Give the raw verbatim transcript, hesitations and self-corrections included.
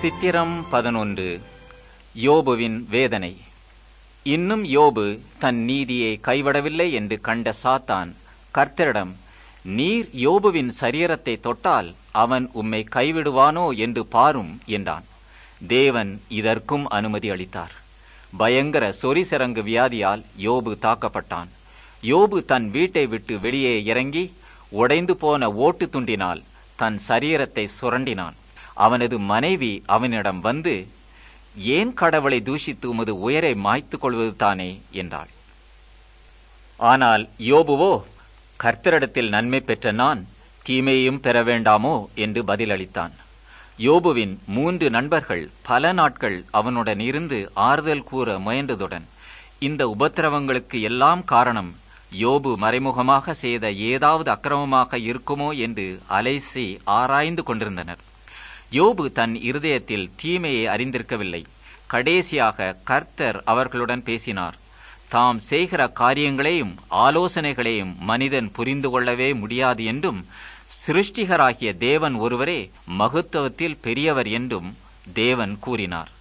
சித்திரம் பதினொன்று. யோபுவின் வேதனை. இன்னும் யோபு தன் நீதியை கைவிடவில்லை என்று கண்ட சாத்தான் கர்த்தரிடம், நீர் யோபுவின் சரீரத்தை தொட்டால் அவன் உம்மை கைவிடுவானோ என்று பாரும் என்றான். தேவன் இதற்கும் அனுமதி அளித்தார். பயங்கர சொரிசிரங்கு வியாதியால் யோபு தாக்கப்பட்டான். யோபு தன் வீட்டை விட்டு வெளியே இறங்கி உடைந்து போன ஓட்டு துண்டினால் தன் சரீரத்தை சுரண்டினான். அவனது மனைவி அவனிடம் வந்து, ஏன் கடவுளை தூஷித்து உமது உயிரை மாய்த்து கொள்வது தானே என்றாள். ஆனால் யோபுவோ, கர்த்தரிடத்தில் நன்மை பெற்ற நான் தீமையும் பெற வேண்டாமோ என்று பதிலளித்தான். யோபுவின் மூன்று நண்பர்கள் பல நாட்கள் அவனுடன் இருந்து ஆறுதல் கூற முயன்றதுடன் இந்த உபத்திரவங்களுக்கு எல்லாம் காரணம் யோபு மறைமுகமாக செய்த ஏதாவது அக்கிரமமாக இருக்குமோ என்று அலைசி ஆராய்ந்து கொண்டிருந்தனர். யோபு தன் இருதயத்தில் தீமையை அறிந்திருக்கவில்லை. கடைசியாக கர்த்தர் அவர்களுடன் பேசினார். தாம் செய்கிற காரியங்களையும் ஆலோசனைகளையும் மனிதன் புரிந்து கொள்ளவே முடியாது என்றும், சிருஷ்டிகராகிய தேவன் ஒருவரே மகத்துவத்தில் பெரியவர் என்றும் தேவன் கூறினார்.